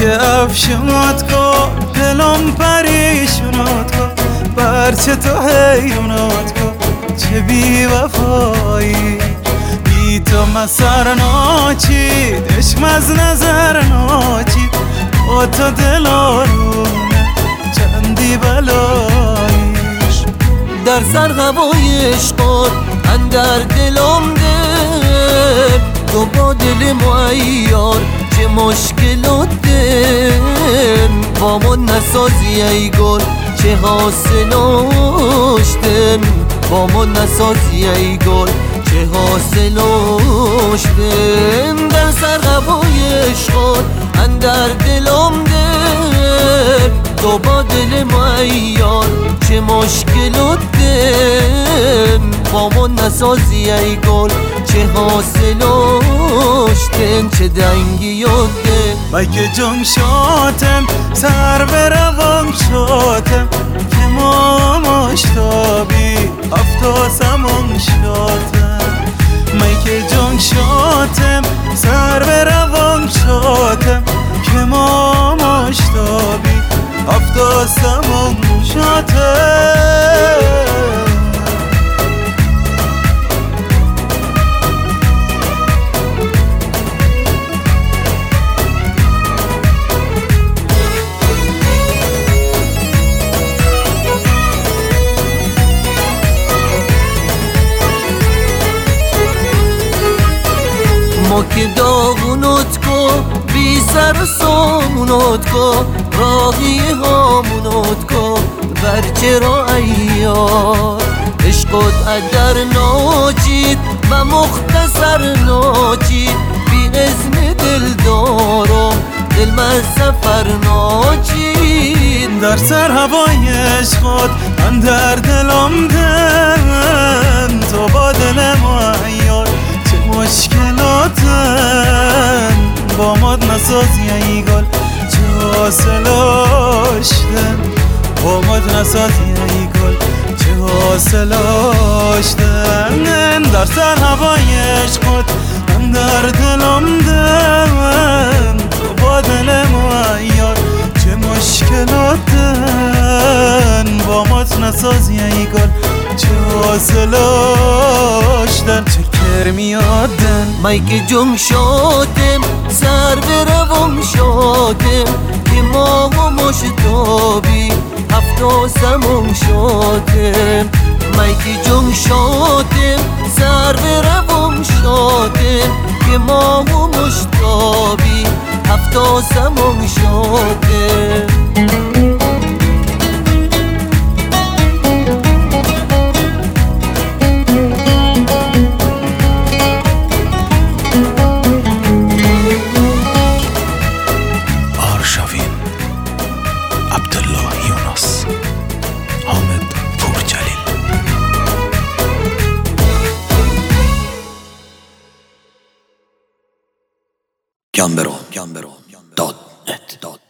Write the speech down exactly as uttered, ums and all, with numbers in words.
افشونات کن دلم پریشونات کن برچه تو حیرونات کن چه بی وفایی بی تو مسر ناچید عشق از نظر ناچید با تو دل آرونه چندی بلاییش در سر هوای عشقات اندر دلم ده تو با دل معیار چه مشکلات ده با ما نسازی ای گل چه حاصلاشتن با ما نسازی ای گل چه حاصلاشتن در سر هوای عشقات اندر دلم ده تو با دل معیار چه مشکلات ده با ما نسازی ای گل چه حاصلاشتن چه دنگی یاده من که جان شاتم سر به روان شاتم که ما مشتابی هفتا سمان شاتم من که جان شاتم سر به روان شاتم که ما مشتابی هفتا سمان شاتم ما که داغونات کو بی سر سامونات کو راهی هامونات کو برچه را ایار عشقات ادر ناچید و مختصر ناچید بی اذن دل دارم دل من سفر ناچید در سر هوای عشقات اندر دلم دن تو با دل معیار چه مشکلاتن با ماد نسازی ای گل چه حاصلاشتن با ماد نسازی ای گل چه حاصلاشتن در سر هوای عشقات اندر دلم دن تو با دل معیار چه مشکلاتن با مات نسازی ای گل چه حاصلاشتن چه کرمی آدن من که جم شاتم سر به روم شاتم که ما و مشتابی هفتا سمون شاتم من که جم شاتم سر به روم شاتم که ما و مشتابی هفتا سمون شاتم عبدالله یونس حامد پورجلیل گامبرو دات نت